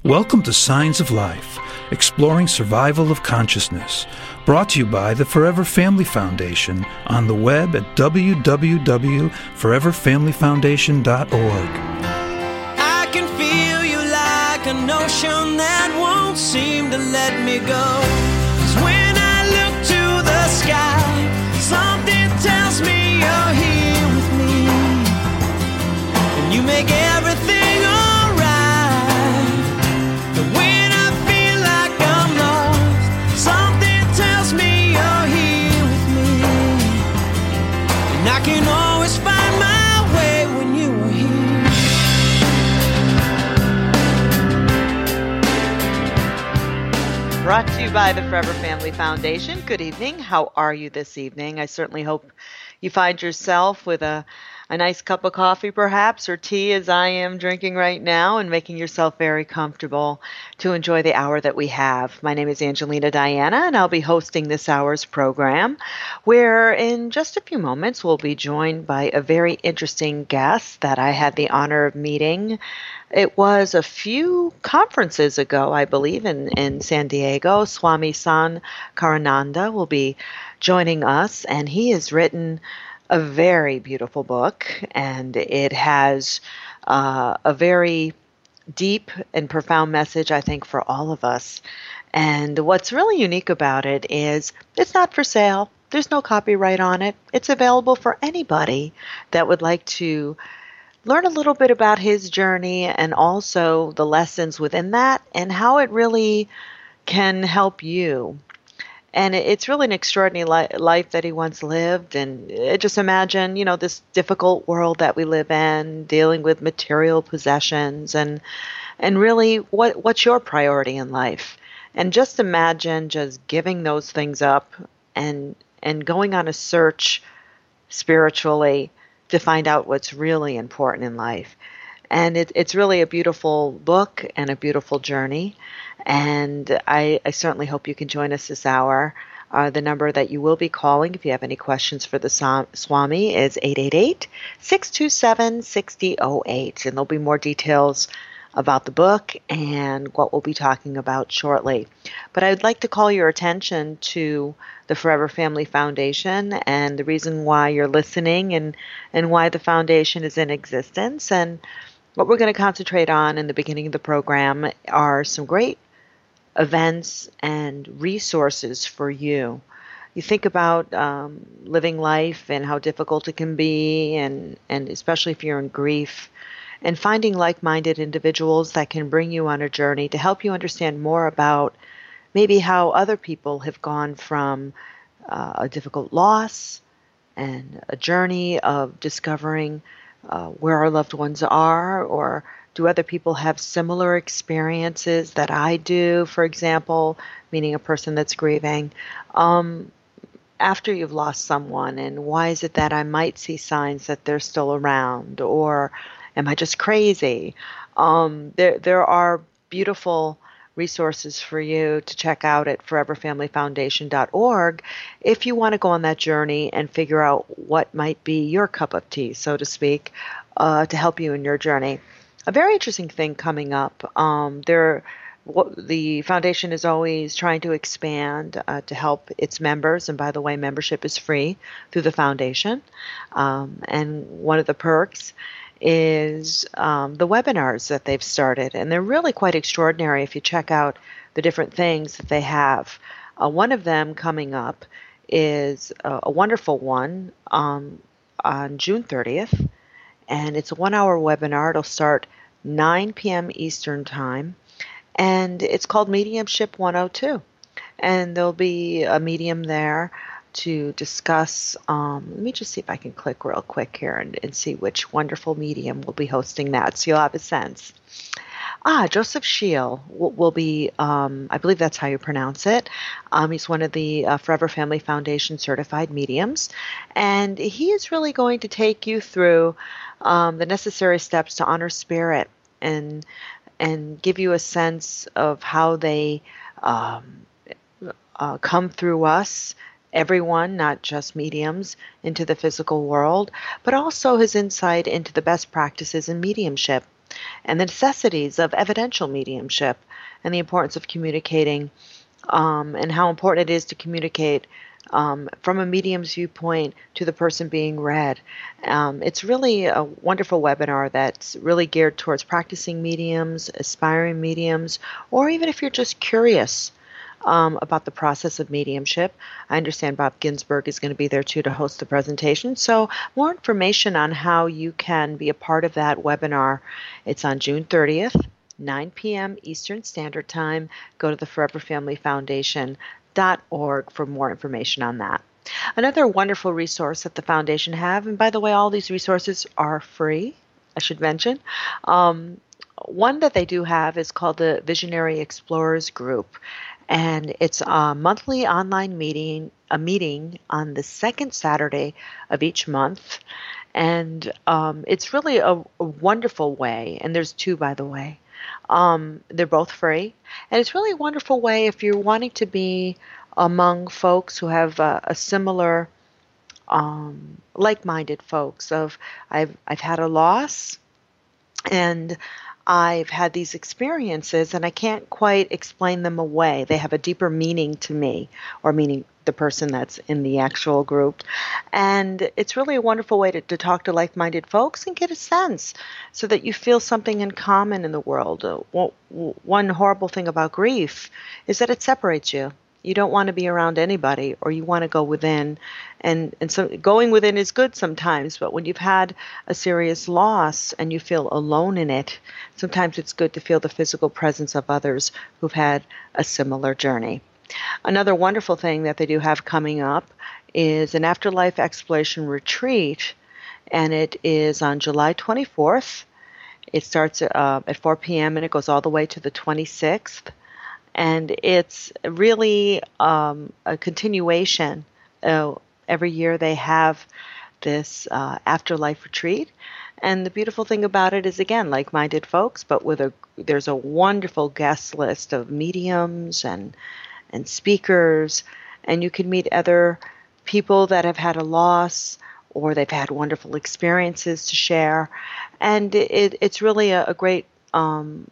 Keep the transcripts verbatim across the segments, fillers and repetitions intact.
Welcome to Signs of Life, exploring survival of consciousness, brought to you by the Forever Family Foundation on the web at w w w dot forever family foundation dot org. I can feel you like an ocean that won't seem to let me go. 'Cause when I look to the sky, something tells me you're here with me, and you make everything alright. But when I feel like I'm lost, something tells me you're here with me, and I can always find my way when you are here. Brought to you by the Forever Family Foundation. Good evening. How are you this evening? I certainly hope you find yourself with a, a nice cup of coffee perhaps, or tea as I am drinking right now, and making yourself very comfortable to enjoy the hour that we have. My name is Angelina Diana, and I'll be hosting this hour's program, where in just a few moments we'll be joined by a very interesting guest that I had the honor of meeting. It was a few conferences ago, I believe, in, in San Diego. Swami San Karananda will be joining us, and he has written a very beautiful book, and it has uh, a very deep and profound message, I think, for all of us. And what's really unique about it is it's not for sale. There's no copyright on it. It's available for anybody that would like to learn a little bit about his journey and also the lessons within that and how it really can help you. And it's really an extraordinary li- life that he once lived. And just imagine, you know, this difficult world that we live in, dealing with material possessions, and and really what what's your priority in life? And just imagine just giving those things up and and going on a search spiritually to find out what's really important in life. And it, it's really a beautiful book and a beautiful journey. And I, I certainly hope you can join us this hour. Uh, the number that you will be calling if you have any questions for the Swami is eight eight eight, six two seven, six zero zero eight. And there'll be more details about the book and what we'll be talking about shortly. But I'd like to call your attention to the Forever Family Foundation and the reason why you're listening, and, and why the foundation is in existence. And what we're going to concentrate on in the beginning of the program are some great events and resources for you. You think about um, living life and how difficult it can be, and, and especially if you're in grief, and finding like-minded individuals that can bring you on a journey to help you understand more about maybe how other people have gone from uh, a difficult loss and a journey of discovering uh, where our loved ones are, or do other people have similar experiences that I do, for example, meaning a person that's grieving, um, after you've lost someone, and why is it that I might see signs that they're still around, or am I just crazy? Um, there, there are beautiful resources for you to check out at forever family foundation dot org if you want to go on that journey and figure out what might be your cup of tea, so to speak, uh, to help you in your journey. A very interesting thing coming up. Um, there, what, the foundation is always trying to expand uh, to help its members. And by the way, membership is free through the foundation. Um, and one of the perks is um, the webinars that they've started. And they're really quite extraordinary if you check out the different things that they have. Uh, one of them coming up is a, a wonderful one um, on June thirtieth. And it's a one-hour webinar. It'll start nine p.m. Eastern Time. And it's called Mediumship one oh two. And there'll be a medium there to discuss, um, let me just see if I can click real quick here and, and see which wonderful medium will be hosting that, so you'll have a sense. Ah, Joseph Scheel will, will be, um, I believe that's how you pronounce it. Um, he's one of the uh, Forever Family Foundation certified mediums, and he is really going to take you through um, the necessary steps to honor spirit and and give you a sense of how they um, uh, come through us, everyone, not just mediums, into the physical world, but also his insight into the best practices in mediumship. and the necessities of evidential mediumship, and the importance of communicating, um, and how important it is to communicate um, from a medium's viewpoint to the person being read. Um, it's really a wonderful webinar that's really geared towards practicing mediums, aspiring mediums, or even if you're just curious um, about the process of mediumship. I understand Bob Ginsberg is going to be there too to host the presentation. So more information on how you can be a part of that webinar, it's on June thirtieth, nine p.m. Eastern Standard Time. Go to the Forever Family Foundation dot org for more information on that. Another wonderful resource that the foundation have, and by the way, all these resources are free, I should mention. Um, one that they do have is called the Visionary Explorers Group, and it's a monthly online meeting, a meeting on the second Saturday of each month, and um, it's really a, a wonderful way, and there's two, by the way. Um, they're both free, and it's really a wonderful way if you're wanting to be among folks who have uh, a similar, um, like-minded folks. Of I've I've had a loss, and I've had these experiences, and I can't quite explain them away. They have a deeper meaning to me, or meaning the person that's in the actual group. And it's really a wonderful way to, to talk to like-minded folks and get a sense so that you feel something in common in the world. Uh, well, one horrible thing about grief is that it separates you. You don't want to be around anybody, or you want to go within. And, and so going within is good sometimes, but when you've had a serious loss and you feel alone in it, sometimes it's good to feel the physical presence of others who've had a similar journey. Another wonderful thing that they do have coming up is an afterlife exploration retreat, and it is on July twenty-fourth. It starts uh, at four p.m. and it goes all the way to the twenty-sixth. And it's really um, a continuation. Uh, every year they have this uh, afterlife retreat. And the beautiful thing about it is, again, like-minded folks, but with a there's a wonderful guest list of mediums and and speakers, and you can meet other people that have had a loss, or they've had wonderful experiences to share. And it, it's really a, a great um,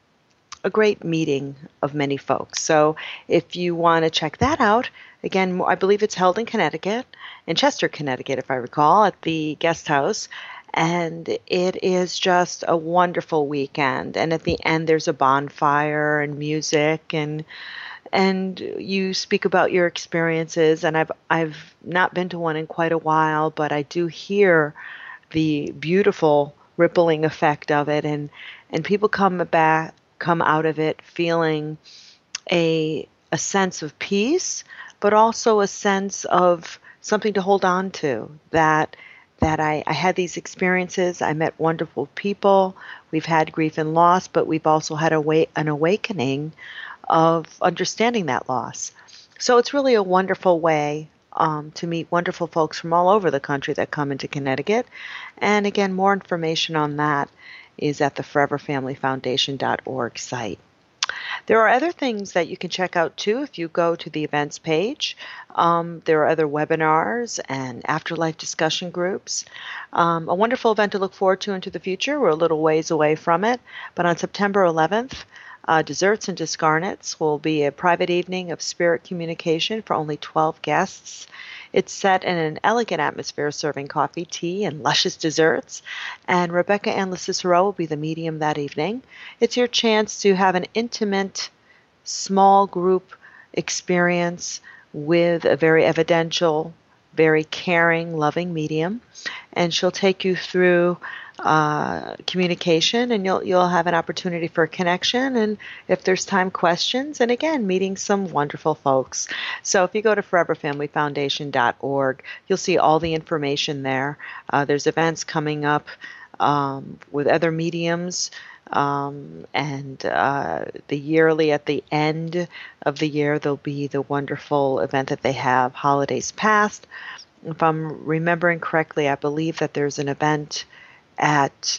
a great meeting of many folks. So if you want to check that out, again, I believe it's held in Connecticut, in Chester, Connecticut, if I recall, at the guest house. And it is just a wonderful weekend. And at the end, there's a bonfire and music, and and you speak about your experiences. And I've I've not been to one in quite a while, but I do hear the beautiful rippling effect of it, and and people come back. come out of it feeling a a sense of peace, but also a sense of something to hold on to, that that I, I had these experiences, I met wonderful people, we've had grief and loss, but we've also had a way, an awakening of understanding that loss. So it's really a wonderful way um, to meet wonderful folks from all over the country that come into Connecticut. And again, more information on that is at the Forever Family Foundation dot org site. There are other things that you can check out too if you go to the events page. Um, there are other webinars and afterlife discussion groups. Um, a wonderful event to look forward to into the future. We're a little ways away from it, but on September eleventh, uh, Desserts and Discarnates will be a private evening of spirit communication for only twelve guests. It's set in an elegant atmosphere, serving coffee, tea, and luscious desserts. And Rebecca Ann LeCicero will be the medium that evening. It's your chance to have an intimate, small group experience with a very evidential, very caring, loving medium. And she'll take you through uh, communication, and you'll you'll have an opportunity for a connection, and if there's time, questions, and again, meeting some wonderful folks. So if you go to Forever Family Foundation dot org, you'll see all the information there. Uh, there's events coming up um, with other mediums, um, and uh, the yearly, at the end of the year, there'll be the wonderful event that they have, Holidays Past. If I'm remembering correctly, I believe that there's an event at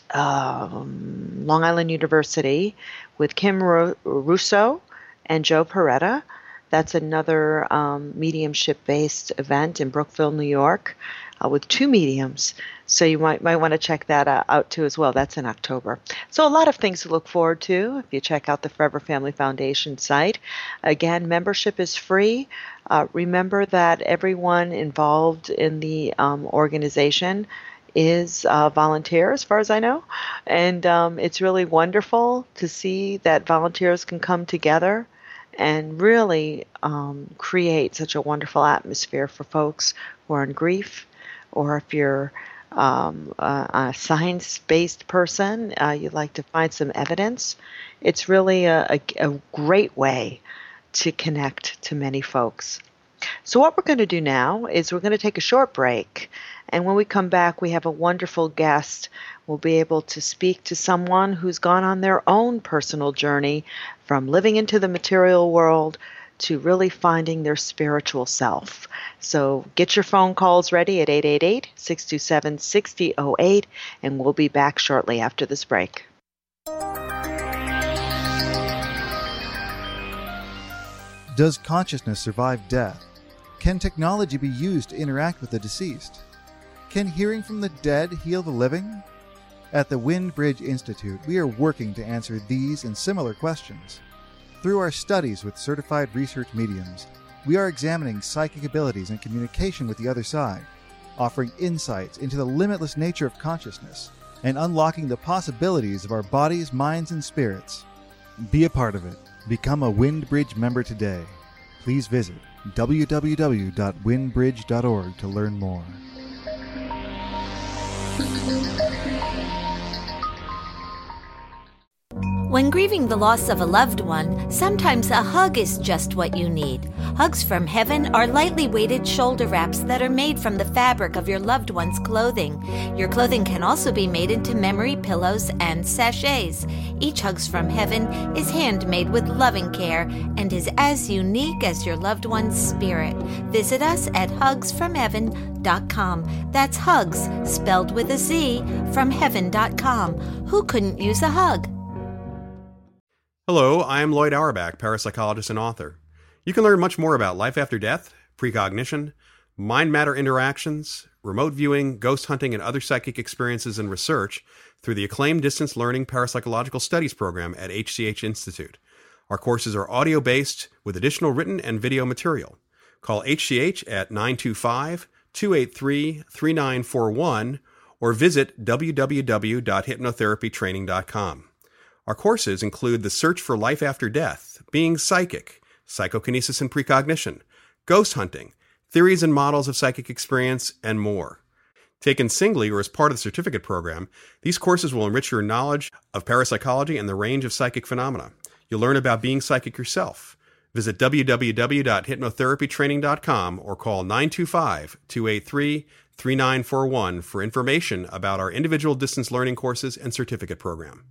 um, Long Island University with Kim Ru- Russo and Joe Peretta. That's another um, mediumship-based event in Brookville, New York. uh, with two mediums. So you might might want to check that uh, out too as well. That's in October. So a lot of things to look forward to if you check out the Forever Family Foundation site. Again, membership is free. Uh, remember that everyone involved in the um, organization is uh, volunteer, as far as I know. And um, it's really wonderful to see that volunteers can come together and really um, create such a wonderful atmosphere for folks who are in grief, or if you're um, a, a science-based person, uh, you'd like to find some evidence. It's really a, a, a great way to connect to many folks. So what we're going to do now is we're going to take a short break. And when we come back, we have a wonderful guest. We'll be able to speak to someone who's gone on their own personal journey from living into the material world to really finding their spiritual self. So get your phone calls ready at eight eight eight, six two seven, six zero zero eight, and we'll be back shortly after this break. Does consciousness survive death? Can technology be used to interact with the deceased? Can hearing from the dead heal the living? At the Windbridge Institute, we are working to answer these and similar questions. Through our studies with certified research mediums, we are examining psychic abilities and communication with the other side, offering insights into the limitless nature of consciousness, and unlocking the possibilities of our bodies, minds, and spirits. Be a part of it. Become a Windbridge member today. Please visit w w w dot windbridge dot org to learn more. When grieving the loss of a loved one, sometimes a hug is just what you need. Hugs from Heaven are lightly weighted shoulder wraps that are made from the fabric of your loved one's clothing. Your clothing can also be made into memory pillows and sachets. Each Hugs from Heaven is handmade with loving care and is as unique as your loved one's spirit. Visit us at hugs from heaven dot com. That's hugs, spelled with a Z, from heaven dot com. Who couldn't use a hug? Hello, I am Lloyd Auerbach, parapsychologist and author. You can learn much more about life after death, precognition, mind-matter interactions, remote viewing, ghost hunting, and other psychic experiences and research through the acclaimed Distance Learning Parapsychological Studies program at H C H Institute. Our courses are audio-based with additional written and video material. Call H C H at nine two five, two eight three, three nine four one or visit w w w dot hypnotherapy training dot com. Our courses include The Search for Life After Death, Being Psychic, Psychokinesis and Precognition, Ghost Hunting, Theories and Models of Psychic Experience, and more. Taken singly or as part of the certificate program, these courses will enrich your knowledge of parapsychology and the range of psychic phenomena. You'll learn about being psychic yourself. Visit w w w dot hypnotherapy training dot com or call nine two five, two eight three, three nine four one for information about our individual distance learning courses and certificate program.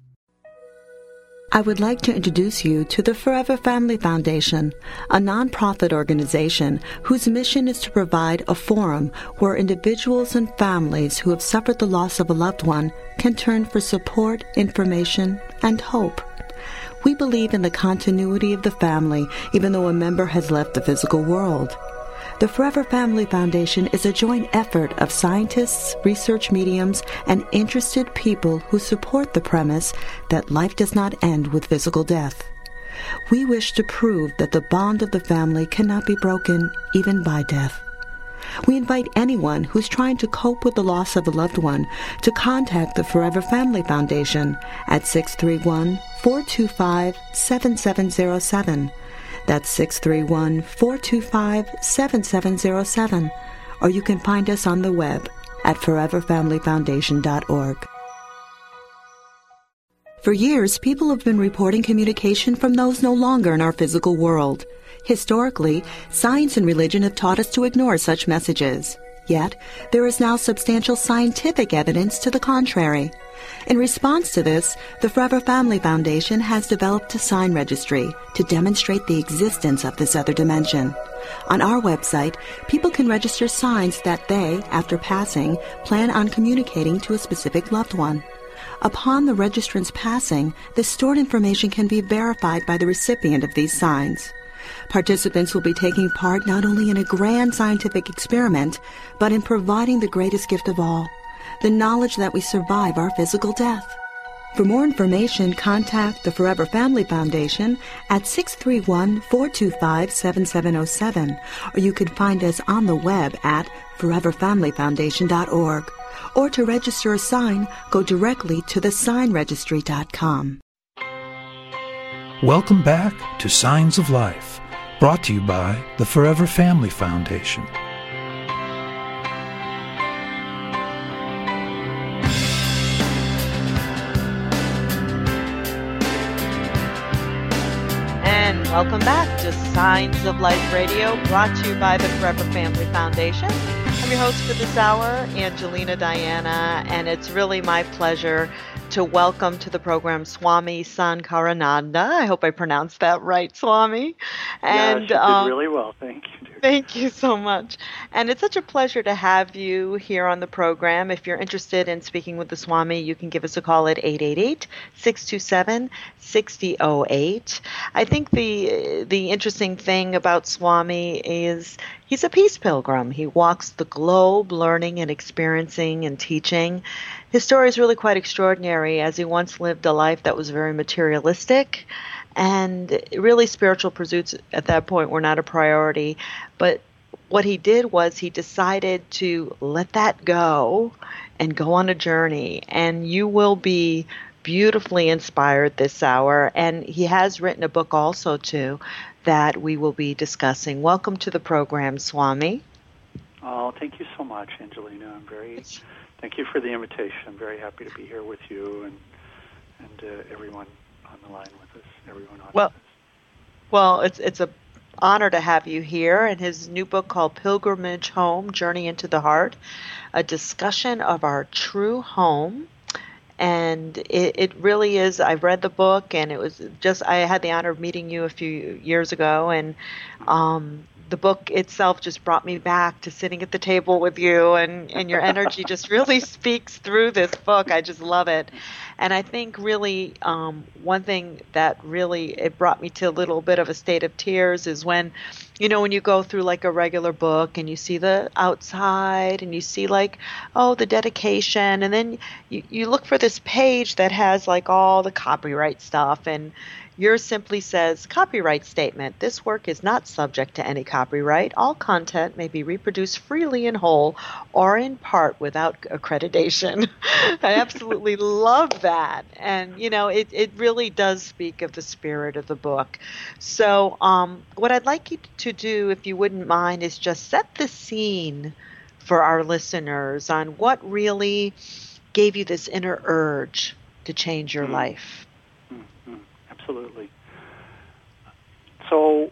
I would like to introduce you to the Forever Family Foundation, a nonprofit organization whose mission is to provide a forum where individuals and families who have suffered the loss of a loved one can turn for support, information, and hope. We believe in the continuity of the family even though a member has left the physical world. The Forever Family Foundation is a joint effort of scientists, research mediums, and interested people who support the premise that life does not end with physical death. We wish to prove that the bond of the family cannot be broken even by death. We invite anyone who's trying to cope with the loss of a loved one to contact the Forever Family Foundation at six three one, four two five, seven seven zero seven. That's six three one, four two five, seven seven zero seven. Or you can find us on the web at forever family foundation dot org. For years, people have been reporting communication from those no longer in our physical world. Historically, science and religion have taught us to ignore such messages. Yet, there is now substantial scientific evidence to the contrary. In response to this, the Forever Family Foundation has developed a sign registry to demonstrate the existence of this other dimension. On our website, people can register signs that they, after passing, plan on communicating to a specific loved one. Upon the registrant's passing, the stored information can be verified by the recipient of these signs. Participants will be taking part not only in a grand scientific experiment, but in providing the greatest gift of all, the knowledge that we survive our physical death. For more information, contact the Forever Family Foundation at six three one, four two five, seven seven zero seven, or you can find us on the web at forever family foundation dot org. Or to register a sign, go directly to the sign registry dot com. Welcome back to Signs of Life, brought to you by the Forever Family Foundation. And welcome back to Signs of Life Radio, brought to you by the Forever Family Foundation. I'm your host for this hour, Angelina Diana, and it's really my pleasure to welcome to the program Swami Sankarananda. I hope I pronounced that right, Swami. And, yeah, you did really well. Thank you. Dear. Thank you so much. And it's such a pleasure to have you here on the program. If you're interested in speaking with the Swami, you can give us a call at eight eight eight, six two seven, six zero zero eight. I think the the interesting thing about Swami is he's a peace pilgrim. He walks the globe learning and experiencing and teaching. His story is really quite extraordinary, as he once lived a life that was very materialistic, and really spiritual pursuits at that point were not a priority. But what he did was he decided to let that go and go on a journey, and you will be beautifully inspired this hour. And he has written a book also, too, that we will be discussing. Welcome to the program, Swami. Oh, thank you so much, Angelina. I'm very... Thank you for the invitation. I'm very happy to be here with you and and uh, everyone on the line with us, everyone on well, with us. Well, it's it's a honor to have you here. And his new book called Pilgrimage Home, Journey into the Heart, a discussion of our true home. And it, it really is, I read the book, and it was just, I had the honor of meeting you a few years ago, and um, the book itself just brought me back to sitting at the table with you, and, and your energy just really speaks through this book. I just love it. And I think really um, one thing that really, it brought me to a little bit of a state of tears is when, you know, when you go through like a regular book and you see the outside and you see like, oh, the dedication, and then you, you look for this page that has like all the copyright stuff, and yours simply says, copyright statement. This work is not subject to any copyright. All content may be reproduced freely in whole or in part without accreditation. I absolutely love that. And, you know, it, it really does speak of the spirit of the book. So um, what I'd like you to do, if you wouldn't mind, is just set the scene for our listeners on what really gave you this inner urge to change your mm-hmm. life. Absolutely. So,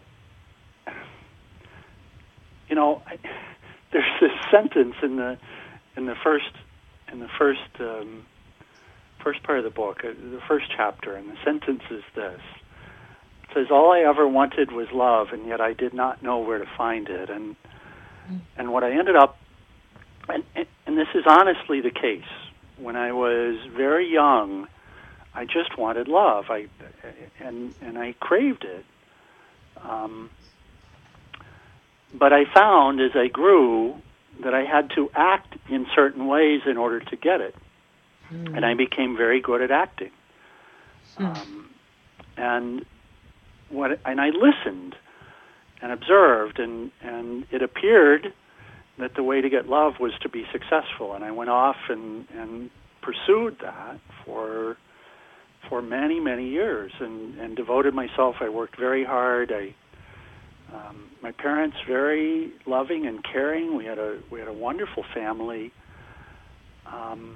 you know, I, there's this sentence in the in the first in the first um, first part of the book, uh, the first chapter, and the sentence is this: it says, "All I ever wanted was love, and yet I did not know where to find it." And mm. and what I ended up, and, and this is honestly the case, when I was very young, I just wanted love. I and and I craved it. Um, but I found as I grew that I had to act in certain ways in order to get it, mm. and I became very good at acting. Mm. Um, and what and I listened and observed, and and it appeared that the way to get love was to be successful, and I went off and and pursued that for. for many, many years, and, and devoted myself. I worked very hard. I, um, my parents, very loving and caring. We had a we had a wonderful family. Um,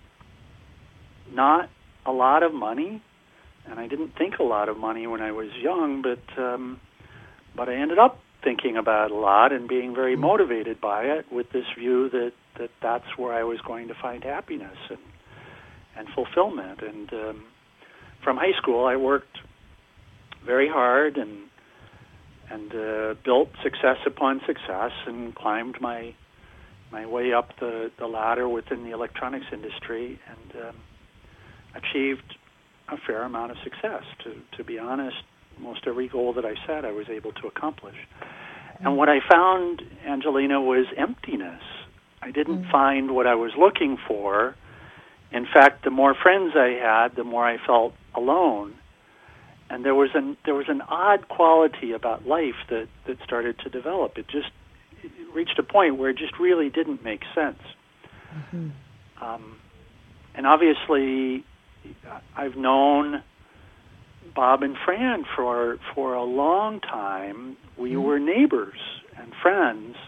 not a lot of money, and I didn't think a lot of money when I was young, but um, but I ended up thinking about it a lot and being very motivated by it, with this view that, that that's where I was going to find happiness and and fulfillment. And um, from high school, I worked very hard and and uh, built success upon success and climbed my my way up the, the ladder within the electronics industry, and um, achieved a fair amount of success. To to be honest, most every goal that I set, I was able to accomplish. And what I found, Angelina, was emptiness. I didn't mm. find what I was looking for. In fact, the more friends I had, the more I felt alone. And there was an there was an odd quality about life that, that started to develop. It just it reached a point where it just really didn't make sense. Mm-hmm. Um, and obviously, I've known Bob and Fran for for a long time. We mm-hmm. were neighbors and friends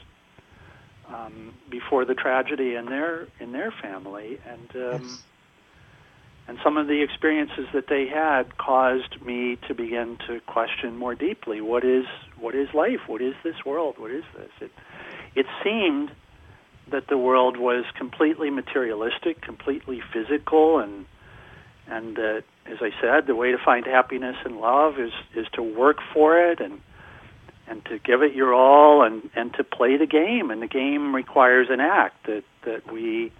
um, before the tragedy in their in their family, and um, yes. and some of the experiences that they had caused me to begin to question more deeply: what is what is life? What is this world? What is this? It it seemed that the world was completely materialistic, completely physical, and and that, as I said, the way to find happiness and love is, is to work for it and and to give it your all and, and to play the game. And the game requires an act that that we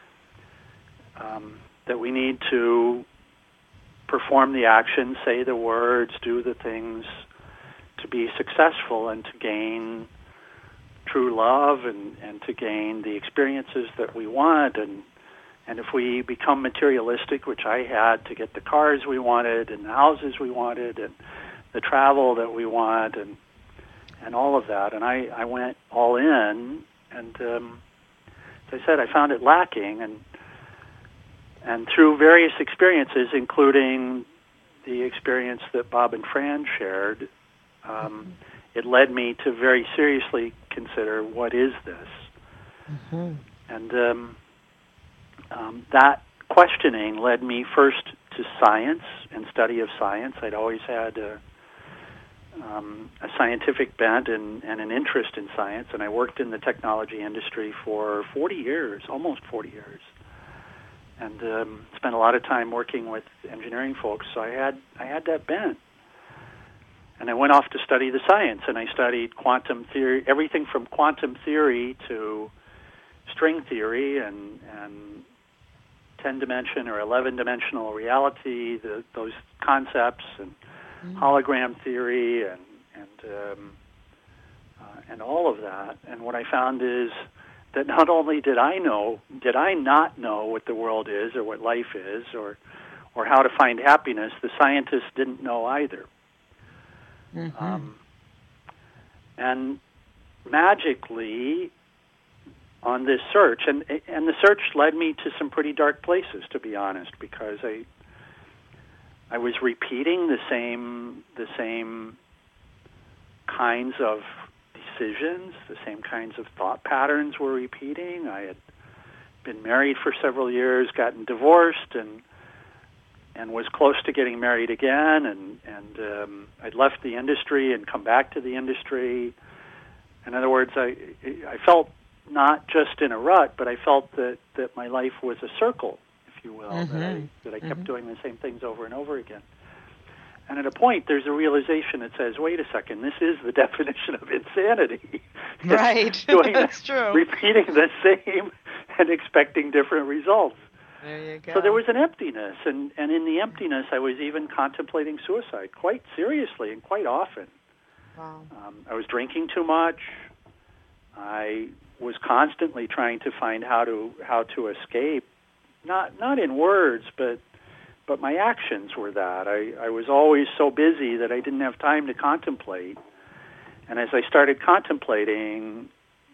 um, that we need to perform the action, say the words, do the things to be successful and to gain true love and, and to gain the experiences that we want. And and if we become materialistic, which I had to get the cars we wanted and the houses we wanted and the travel that we want and and all of that, and I, I went all in, and um, as I said, I found it lacking, and and through various experiences, including the experience that Bob and Fran shared, um, mm-hmm. it led me to very seriously consider, what is this? Mm-hmm. And um, um, that questioning led me first to science and study of science. I'd always had a, um, a scientific bent and, and an interest in science, and I worked in the technology industry for forty years, almost forty years, and um, spent a lot of time working with engineering folks, so I had I had that bent. And I went off to study the science, and I studied quantum theory, everything from quantum theory to string theory and, and ten-dimension or eleven-dimensional reality, the, those concepts, and mm. hologram theory, and and um, uh, and all of that. And what I found is that not only did I know, did I not know what the world is or what life is or or how to find happiness, the scientists didn't know either. Mm-hmm. Um, and magically, on this search, and and the search led me to some pretty dark places, to be honest, because I I was repeating the same the same kinds of decisions, the same kinds of thought patterns were repeating. I had been married for several years, gotten divorced, and and was close to getting married again, and, and um, I'd left the industry and come back to the industry. In other words, I I felt not just in a rut, but I felt that, that my life was a circle, if you will, mm-hmm. that I, that I kept mm-hmm. doing the same things over and over again. And at a point, there's a realization that says, wait a second, this is the definition of insanity. Right, doing that's the, true. Repeating the same and expecting different results. There you go. So there was an emptiness, and, and in the emptiness, I was even contemplating suicide quite seriously and quite often. Wow. Um, I was drinking too much. I was constantly trying to find how to how to escape, not not in words, but but my actions were that. I, I was always so busy that I didn't have time to contemplate. And as I started contemplating,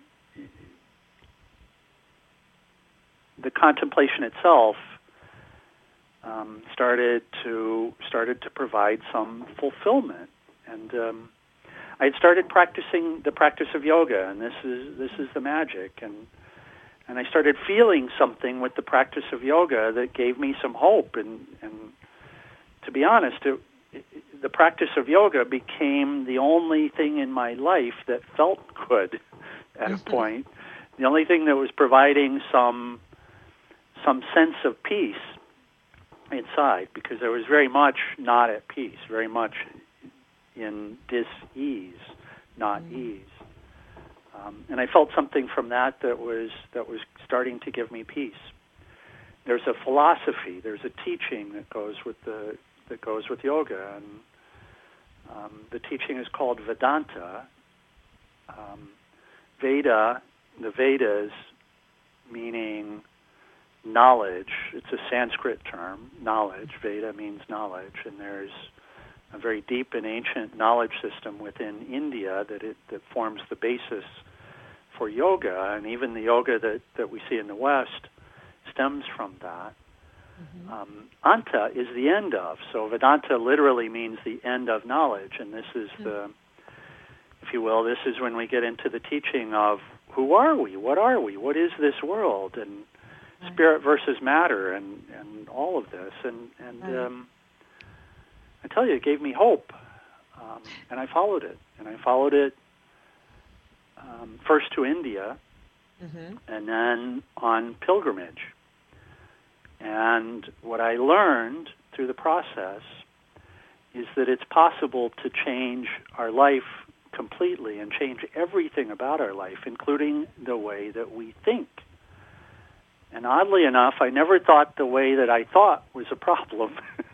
the contemplation itself um, started to started to provide some fulfillment, and um, I had started practicing the practice of yoga, and this is this is the magic, and and I started feeling something with the practice of yoga that gave me some hope, and and to be honest, it, it, the practice of yoga became the only thing in my life that felt good at a point, the only thing that was providing some some sense of peace inside, because I was very much not at peace, very much in dis-ease, not mm. ease. Um, and I felt something from that that was that was starting to give me peace. There's a philosophy, there's a teaching that goes with the that goes with yoga, and Um, the teaching is called Vedanta. Um, Veda, the Vedas, meaning knowledge. It's a Sanskrit term, knowledge. Veda means knowledge, and there's a very deep and ancient knowledge system within India that it that forms the basis for yoga, and even the yoga that, that we see in the West stems from that. Mm-hmm. Um, Anta is the end of, so Vedanta literally means the end of knowledge, and this is mm-hmm. the, if you will, this is when we get into the teaching of who are we, what are we, what is this world, and right. spirit versus matter, and, and all of this, and, and right. um, I tell you, it gave me hope, um, and I followed it, and I followed it um, first to India, mm-hmm. and then on pilgrimage. And what I learned through the process is that it's possible to change our life completely and change everything about our life, including the way that we think. And oddly enough, I never thought the way that I thought was a problem.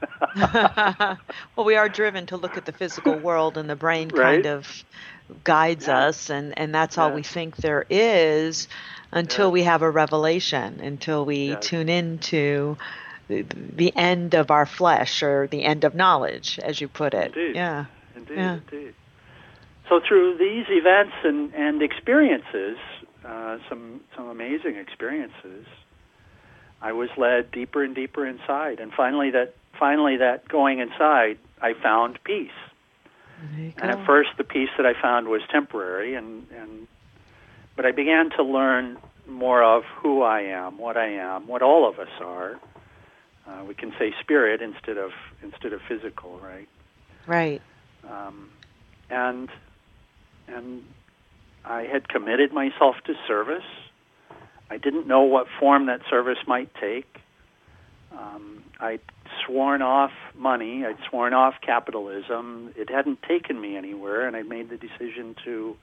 Well, we are driven to look at the physical world, and the brain right? kind of guides yeah. us, and, and that's all yeah. we think there is until yeah. we have a revelation, until we yeah. tune into the, the end of our flesh, or the end of knowledge, as you put it. Indeed. Yeah. Indeed, yeah. indeed. So through these events and, and experiences, uh, some some amazing experiences, I was led deeper and deeper inside, and finally that finally that going inside, I found peace. And at first, the peace that I found was temporary, and, and but I began to learn more of who I am, what I am, what all of us are. Uh, we can say spirit instead of instead of physical, right? Right. Um, and and I had committed myself to service. I didn't know what form that service might take. Um, I'd sworn off money. I'd sworn off capitalism. It hadn't taken me anywhere, and I made the decision to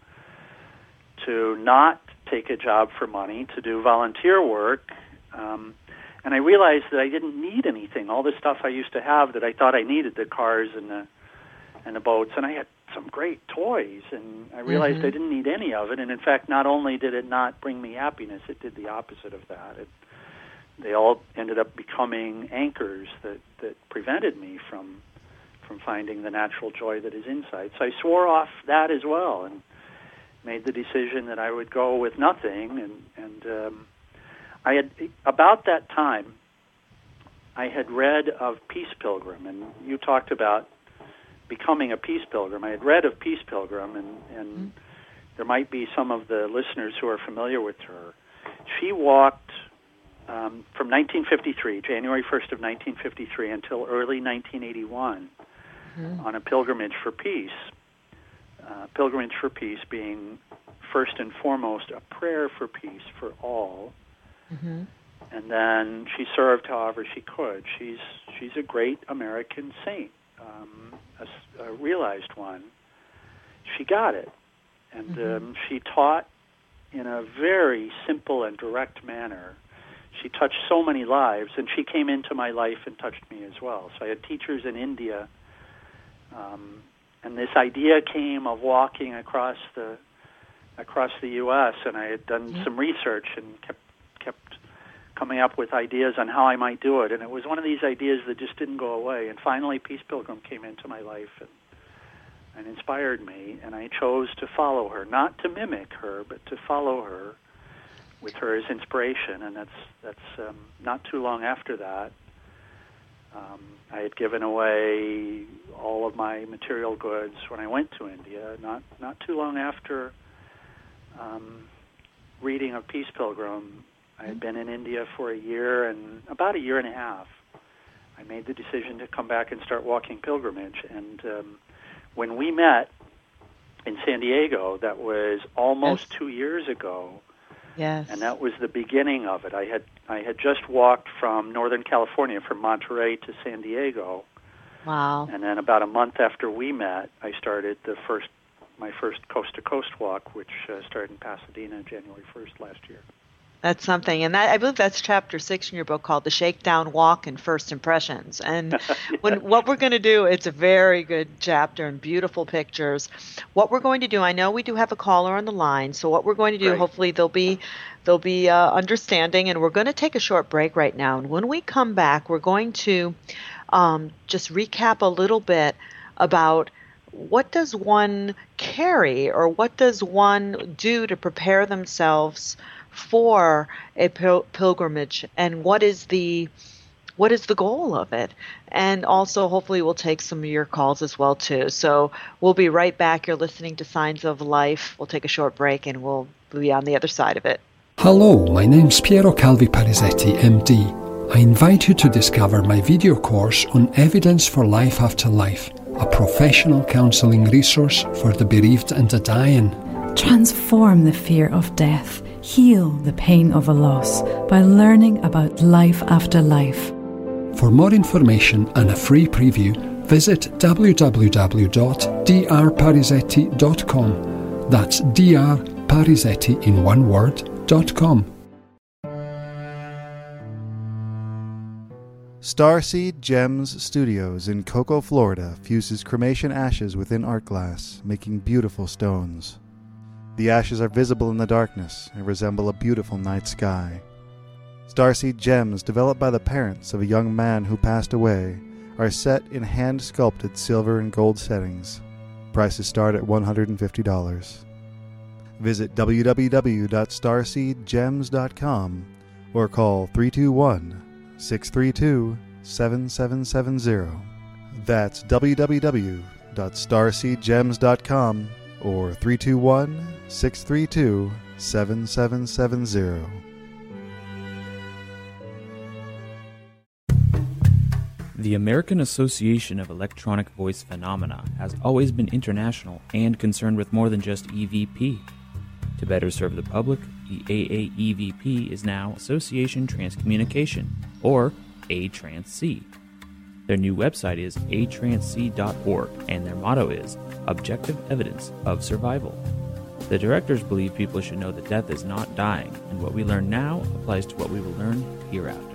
to not take a job for money, to do volunteer work. Um, and I realized that I didn't need anything. All the stuff I used to have that I thought I needed, the cars and the and the boats, and I had some great toys, and I realized mm-hmm. I didn't need any of it. And in fact, not only did it not bring me happiness, it did the opposite of that. It, they all ended up becoming anchors that, that prevented me from from finding the natural joy that is inside. So I swore off that as well, and made the decision that I would go with nothing. And, and um, I had, about that time, I had read of Peace Pilgrim, and you talked about becoming a Peace Pilgrim. I had read of Peace Pilgrim, and, and mm-hmm. there might be some of the listeners who are familiar with her. She walked um, from nineteen fifty-three, January first of nineteen fifty-three, until early nineteen eighty-one mm-hmm. on a pilgrimage for peace. Uh, pilgrimage for peace being first and foremost a prayer for peace for all. Mm-hmm. And then she served however she could. She's she's a great American saint. Um, a, a realized one. She got it, and mm-hmm. um, she taught in a very simple and direct manner. She touched so many lives, and she came into my life and touched me as well. So I had teachers in India, um, and this idea came of walking across the across the U S, and I had done mm-hmm. some research and kept kept coming up with ideas on how I might do it. And it was one of these ideas that just didn't go away. And finally, Peace Pilgrim came into my life and, and inspired me. And I chose to follow her, not to mimic her, but to follow her with her as inspiration. And that's that's um, not too long after that. Um, I had given away all of my material goods when I went to India. Not not too long after um, reading of Peace Pilgrim, I had been in India for a year and about a year and a half. I made the decision to come back and start walking pilgrimage. And um, when we met in San Diego, that was almost yes. two years ago. Yes. And that was the beginning of it. I had I had just walked from Northern California, from Monterey to San Diego. Wow. And then about a month after we met, I started the first my first coast-to-coast walk, which uh, started in Pasadena January first last year. That's something, and that, I believe that's chapter six in your book called "The Shakedown Walk and First Impressions." And yeah. when what we're going to do, it's a very good chapter and beautiful pictures. What we're going to do, I know we do have a caller on the line, so what we're going to do, Great. hopefully they'll be they'll be uh, understanding, and we're going to take a short break right now. And when we come back, we're going to um, just recap a little bit about what does one carry, or what does one do to prepare themselves for a pil- pilgrimage, and what is the what is the goal of it? And also, hopefully, we'll take some of your calls as well too. So we'll be right back. You're listening to Signs of Life. We'll take a short break, and we'll be on the other side of it. Hello, my name's Piero Calvi Parisetti, M D. I invite you to discover my video course on Evidence for Life After Life, a professional counselling resource for the bereaved and the dying. Transform the fear of death. Heal the pain of a loss by learning about life after life. For more information and a free preview, visit w w w dot d r parisetti dot com. That's D R Parisetti in one word, dot com. Starseed Gems Studios in Cocoa, Florida fuses cremation ashes within art glass, making beautiful stones. The ashes are visible in the darkness and resemble a beautiful night sky. Starseed gems, developed by the parents of a young man who passed away, are set in hand-sculpted silver and gold settings. Prices start at one hundred fifty dollars. Visit w w w dot starseed gems dot com or call three two one, six three two, seven seven seven zero. That's w w w dot starseed gems dot com or three two one, six three two, seven seven seven zero. The American Association of Electronic Voice Phenomena has always been international and concerned with more than just E V P. To better serve the public, the A A E V P is now Association Transcommunication, or A Trans C. Their new website is a trans c dot org, and their motto is Objective Evidence of Survival. The directors believe people should know that death is not dying, and what we learn now applies to what we will learn hereafter.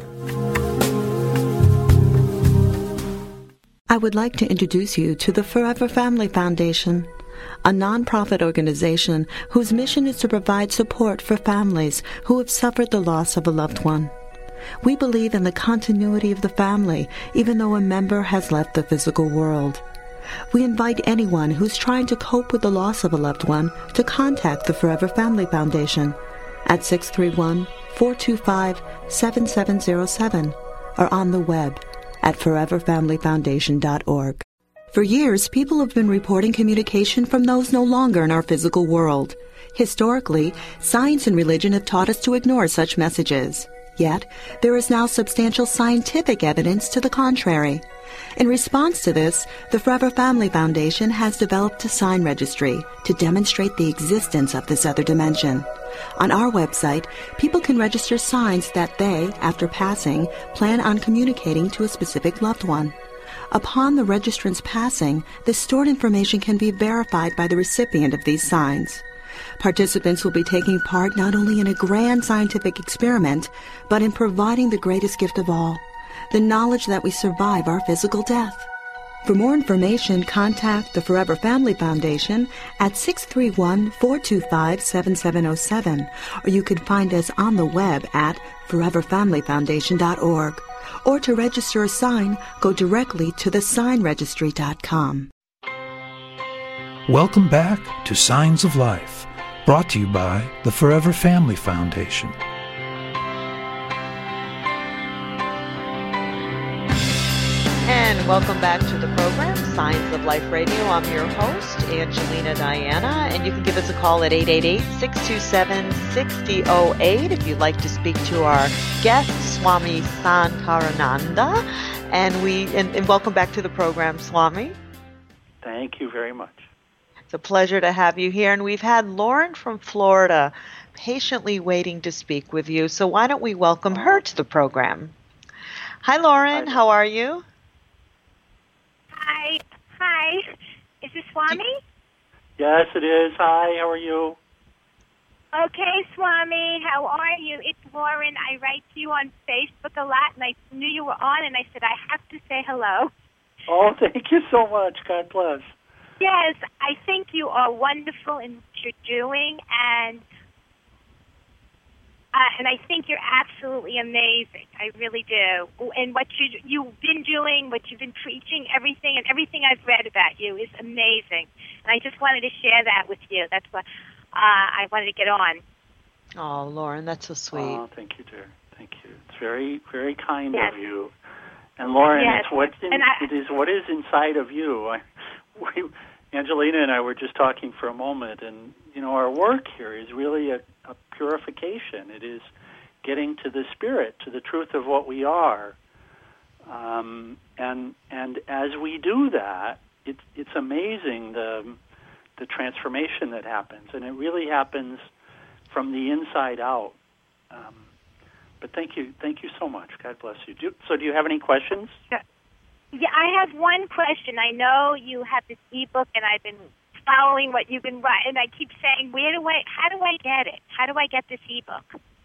I would like to introduce you to the Forever Family Foundation, a nonprofit organization whose mission is to provide support for families who have suffered the loss of a loved one. We believe in the continuity of the family, even though a member has left the physical world. We invite anyone who's trying to cope with the loss of a loved one to contact the Forever Family Foundation at six three one, four two five, seven seven zero seven or on the web at forever family foundation dot org. For years, people have been reporting communication from those no longer in our physical world. Historically, science and religion have taught us to ignore such messages. Yet, there is now substantial scientific evidence to the contrary. In response to this, the Forever Family Foundation has developed a sign registry to demonstrate the existence of this other dimension. On our website, people can register signs that they, after passing, plan on communicating to a specific loved one. Upon the registrant's passing, the stored information can be verified by the recipient of these signs. Participants will be taking part not only in a grand scientific experiment, but in providing the greatest gift of all, the knowledge that we survive our physical death. For more information, contact the Forever Family Foundation at six three one, four two five, seven seven zero seven, or you can find us on the web at forever family foundation dot org. Or to register a sign, go directly to the sign registry dot com. Welcome back to Signs of Life, brought to you by the Forever Family Foundation. And welcome back to the program, Signs of Life Radio. I'm your host, Angelina Diana, and you can give us a call at eight eight eight, six two seven, six zero zero eight if you'd like to speak to our guest, Swami Sankarananda. And we and, and welcome back to the program, Swami. Thank you very much. It's a pleasure to have you here. And we've had Lauren from Florida patiently waiting to speak with you. So why don't we welcome her to the program? Hi, Lauren. Hi. How are you? Hi. Hi. Is this Swami? Yes, it is. Hi, how are you? Okay, Swami, how are you? It's Lauren. I write to you on Facebook a lot, and I knew you were on, and I said, I have to say hello. Oh, thank you so much. God bless. Yes, I think you are wonderful in what you're doing, and uh, and I think you're absolutely amazing. I really do. And what you, you've been doing, what you've been preaching, everything, and everything I've read about you is amazing. And I just wanted to share that with you. That's why uh, I wanted to get on. Oh, Lauren, that's so sweet. Oh, thank you, dear. Thank you. It's very, very kind yes. of you. And Lauren, yes. it's what in, I, it is what is inside of you. I, we, Angelina and I were just talking for a moment, and you know, our work here is really a, a purification. It is getting to the spirit, to the truth of what we are. Um, and and as we do that, it's it's amazing the the transformation that happens, and it really happens from the inside out. Um, but thank you, thank you so much. God bless you. Do, so, do you have any questions? Yeah, I have one question. I know you have this ebook, and I've been following what you've been writing. And I keep saying, where do I? How do I get it? How do I get this ebook?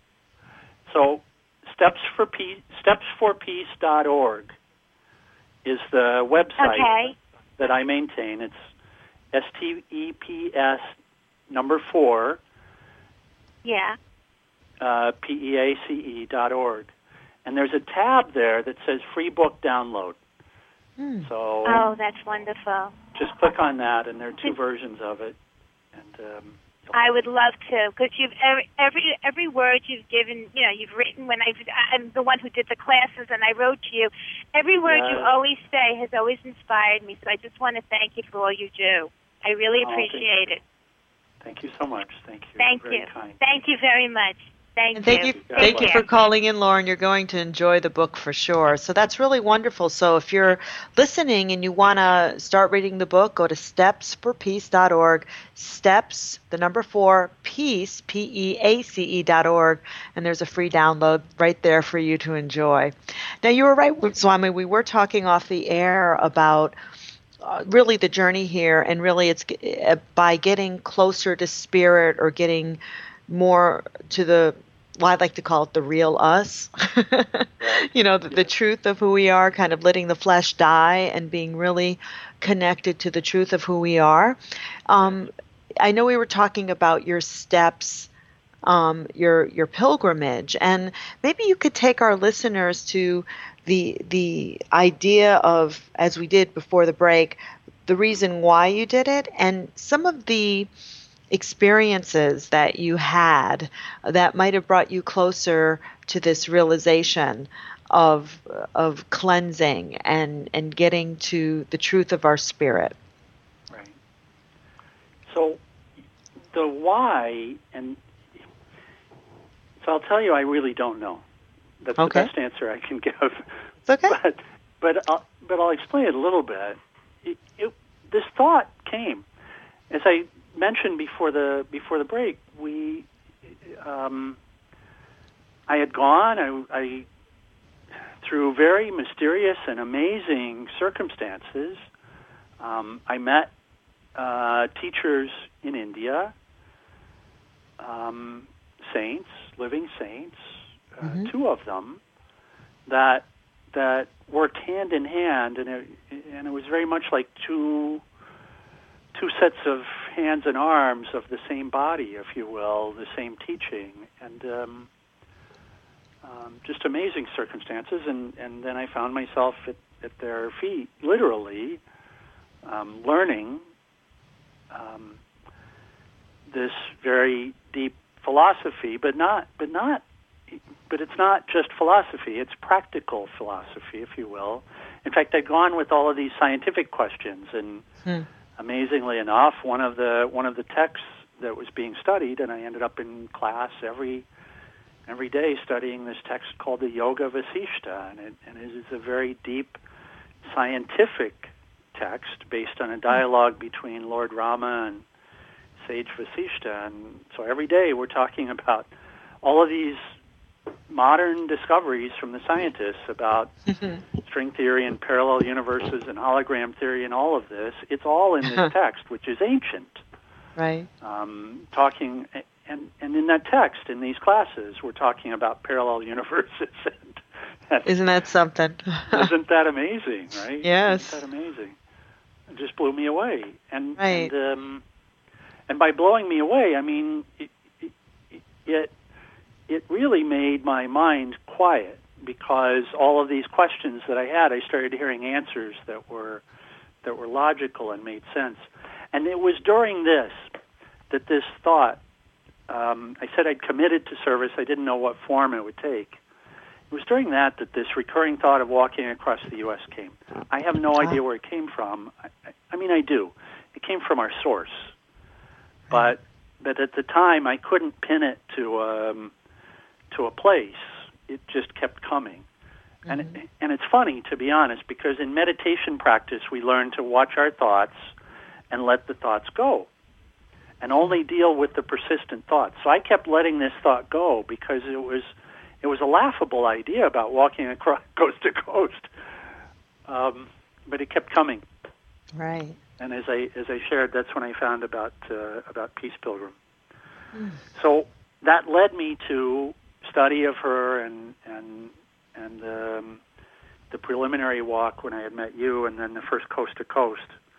So, Steps for Peace, steps for peace dot org is the website okay. that I maintain. It's S T E P S number four. Yeah. Uh, P E A C E dot org. And there's a tab there that says free book download. Hmm. So oh, that's wonderful. Just click on that, and there are two versions of it. And um, I would love to, because you've every, every every word you've given, you know, you've written. When I've, I'm the one who did the classes, and I wrote to you. Every word yes. you always say has always inspired me. So I just want to thank you for all you do. I really oh, appreciate thank it. Thank you so much. Thank you. Thank Very you. Kind. Thank you very much. Thank and thank you. you, thank Take you care. for calling in, Lauren. You're going to enjoy the book for sure. So that's really wonderful. So if you're listening and you want to start reading the book, go to steps for peace dot org. Steps, the number four, peace, P E A C E dot org, and there's a free download right there for you to enjoy. Now, you were right, Swami. We were talking off the air about uh, really the journey here, and really it's uh, by getting closer to spirit or getting more to the, well, I like to call it the real us, you know, the, the truth of who we are, kind of letting the flesh die and being really connected to the truth of who we are. Um, I know we were talking about your steps, um, your your pilgrimage, and maybe you could take our listeners to the the idea of, as we did before the break, the reason why you did it, and some of the experiences that you had that might have brought you closer to this realization of of cleansing and and getting to the truth of our spirit. Right. So the why, and so I'll tell you, I really don't know. That's okay. the best answer I can give. It's okay. But but I'll, but I'll explain it a little bit. It, it, this thought came as I mentioned before the before the break. We, um, I had gone. I, I through very mysterious and amazing circumstances, um, I met uh, teachers in India, um, saints, living saints, uh, mm-hmm. two of them that that worked hand in hand, and it, and it was very much like two. two sets of hands and arms of the same body, if you will, the same teaching, and um, um, just amazing circumstances. And, and then I found myself at, at their feet, literally, um, learning um, this very deep philosophy, but not, but not, but it's not just philosophy; it's practical philosophy, if you will. In fact, I'd gone with all of these scientific questions and. Hmm. Amazingly enough, one of the one of the texts that was being studied, and I ended up in class every every day studying this text called the Yoga Vasishta, and it, and it is a very deep scientific text based on a dialogue between Lord Rama and Sage Vasishta. And so every day we're talking about all of these modern discoveries from the scientists about string theory and parallel universes and hologram theory and all of this. It's all in this text, which is ancient. Right. Um, talking, and and in that text, in these classes, we're talking about parallel universes. And, and Isn't that something? Isn't that amazing, right? Yes. Isn't that amazing? It just blew me away. And right. and, um, and by blowing me away, I mean it, it it it really made my mind quiet, because all of these questions that I had, I started hearing answers that were that were logical and made sense. And it was during this that this thought, um, I said I'd committed to service. I didn't know what form it would take. It was during that that this recurring thought of walking across the U S came. I have no idea where it came from. I, I mean, I do. It came from our source. But but at the time, I couldn't pin it to um, to a place. It just kept coming. And Mm-hmm. it, and it's funny, to be honest, because in meditation practice, we learn to watch our thoughts and let the thoughts go, and only deal with the persistent thoughts. So I kept letting this thought go because it was it was a laughable idea about walking across coast to coast, um, but it kept coming. Right. And as I as I shared, that's when I found about uh, about Peace Pilgrim. Mm. So that led me to study of her and and and um, the preliminary walk when I had met you, and then the first coast to coast.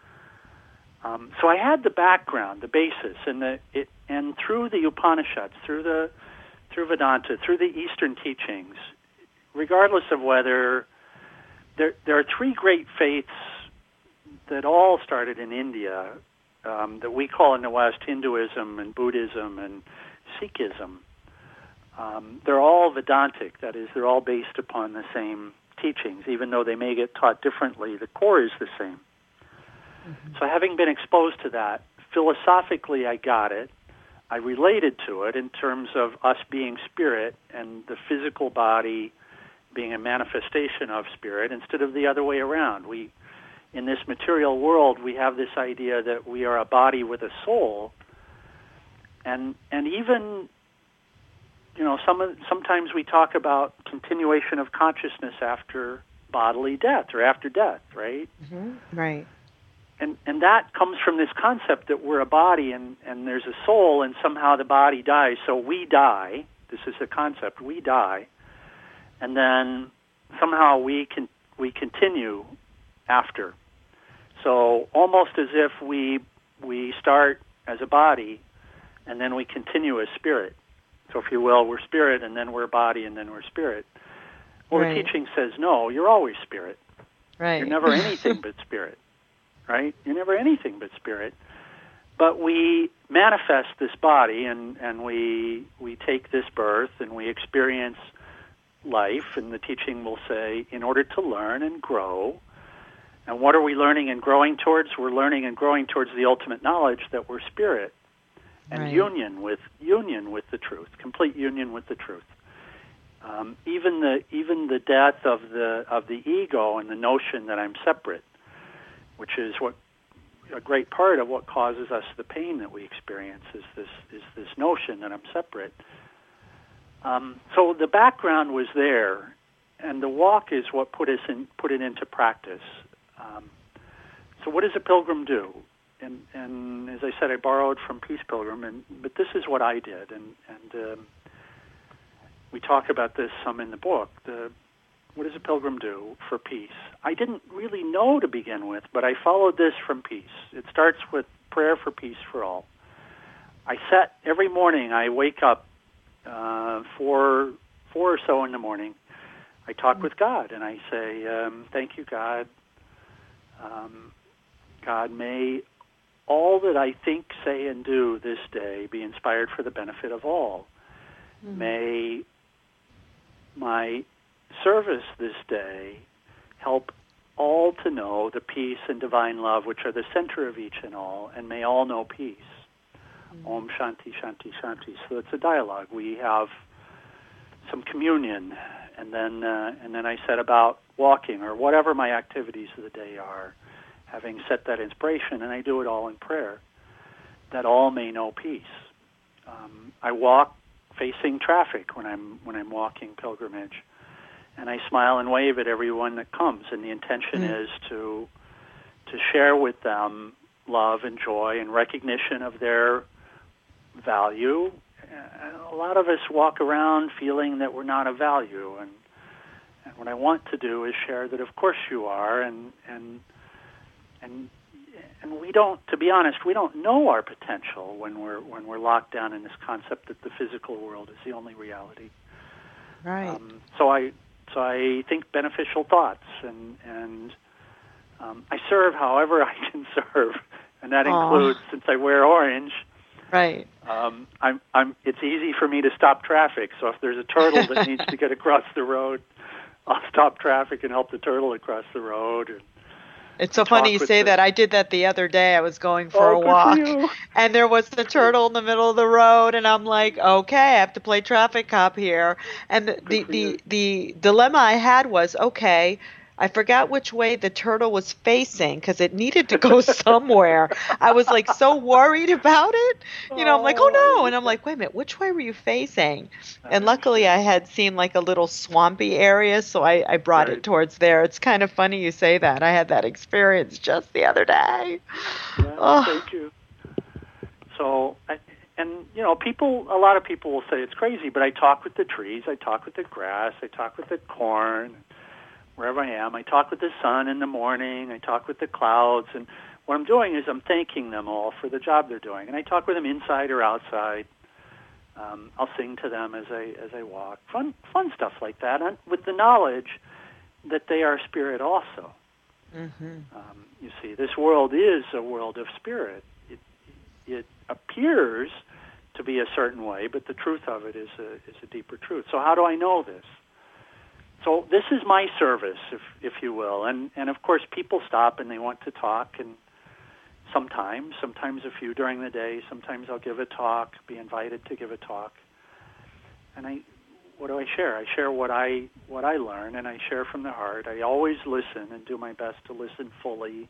Um, so I had the background, the basis, and the it, and through the Upanishads, through the through Vedanta, through the Eastern teachings, regardless of whether there there are three great faiths that all started in India, um, that we call in the West Hinduism and Buddhism and Sikhism. Um, they're all Vedantic, that is, they're all based upon the same teachings, even though they may get taught differently. The core is the same. Mm-hmm. So having been exposed to that, philosophically I got it. I related to it in terms of us being spirit and the physical body being a manifestation of spirit instead of the other way around. We, in this material world, we have this idea that we are a body with a soul, and and even, you know, some sometimes we talk about continuation of consciousness after bodily death or after death, right? Mm-hmm. Right. And and that comes from this concept that we're a body and, and there's a soul, and somehow the body dies, so we die. This is the concept, we die, and then somehow we can we continue after. So almost as if we we start as a body and then we continue as spirit. So if you will, we're spirit and then we're body and then we're spirit. Well, right. The teaching says, no, you're always spirit. Right. You're never anything but spirit, right? You're never anything but spirit. But we manifest this body and, and we we take this birth and we experience life, and the teaching will say, in order to learn and grow. And what are we learning and growing towards? We're learning and growing towards the ultimate knowledge that we're spirit, and right. union with union with the truth, complete union with the truth. Um, even the even the death of the of the ego and the notion that I'm separate, which is what a great part of what causes us the pain that we experience, is this is this notion that I'm separate. Um, so the background was there, and the walk is what put us in put it into practice. Um, so what does a pilgrim do? And, and as I said, I borrowed from Peace Pilgrim, and but this is what I did, and and um, we talk about this some in the book. The, what does a pilgrim do for peace? I didn't really know to begin with, but I followed this from Peace. It starts with prayer for peace for all. I set every morning. I wake up uh, four four or so in the morning. I talk with God, and I say, um, "Thank you, God. Um, God, may all that I think, say, and do this day be inspired for the benefit of all. Mm-hmm. May my service this day help all to know the peace and divine love which are the center of each and all, and may all know peace." Mm-hmm. Om Shanti, Shanti, Shanti. So it's a dialogue. We have some communion, and then uh, and then I set about walking or whatever my activities of the day are, having set that inspiration, and I do it all in prayer, that all may know peace. Um, I walk facing traffic when I'm when I'm walking pilgrimage, and I smile and wave at everyone that comes, and the intention mm. is to to share with them love and joy and recognition of their value a lot of us walk around feeling that we're not of value, and and what I want to do is share that of course you are, and and and and we don't, to be honest, we don't know our potential when we're when we're locked down in this concept that the physical world is the only reality. Right. Um, so I so I think beneficial thoughts, and and um, I serve however I can serve, and that Aww. includes, since I wear orange. Right. Um, I'm, I'm, it's easy for me to stop traffic. So if there's a turtle that needs to get across the road, I'll stop traffic and help the turtle across the road. And it's so funny you say the, that. I did that the other day. I was going for oh, a walk, for and there was the turtle in the middle of the road, and I'm like, okay, I have to play traffic cop here. And the the, the, the dilemma I had was, okay, I forgot which way the turtle was facing because it needed to go somewhere. I was like so worried about it. You know, I'm like, oh no. And I'm like, wait a minute, which way were you facing? And luckily I had seen like a little swampy area, so I, I brought right. it towards there. It's kind of funny you say that. I had that experience just the other day. Yeah, oh. Thank you. So, and you know, people, a lot of people will say it's crazy, but I talk with the trees, I talk with the grass, I talk with the corn, wherever I am. I talk with the sun in the morning. I talk with the clouds. And what I'm doing is I'm thanking them all for the job they're doing. And I talk with them inside or outside. Um, I'll sing to them as I as I walk. Fun fun stuff like that, and with the knowledge that they are spirit also. Mm-hmm. Um, you see, this world is a world of spirit. It, it appears to be a certain way, but the truth of it is a, is a deeper truth. So how do I know this? So this is my service, if if you will, and and of course people stop and they want to talk, and sometimes, sometimes a few during the day, sometimes I'll give a talk, be invited to give a talk, and I, what do I share? I share what I what I learn, and I share from the heart. I always listen and do my best to listen fully.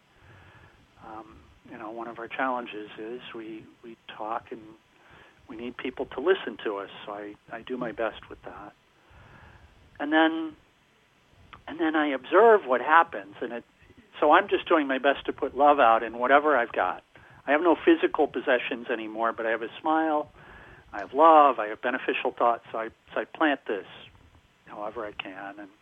Um, you know, one of our challenges is we we talk and we need people to listen to us, so I I do my best with that, and then. And then I observe what happens, and it, so I'm just doing my best to put love out in whatever I've got. I have no physical possessions anymore, but I have a smile, I have love, I have beneficial thoughts, so I, so I plant this however I can and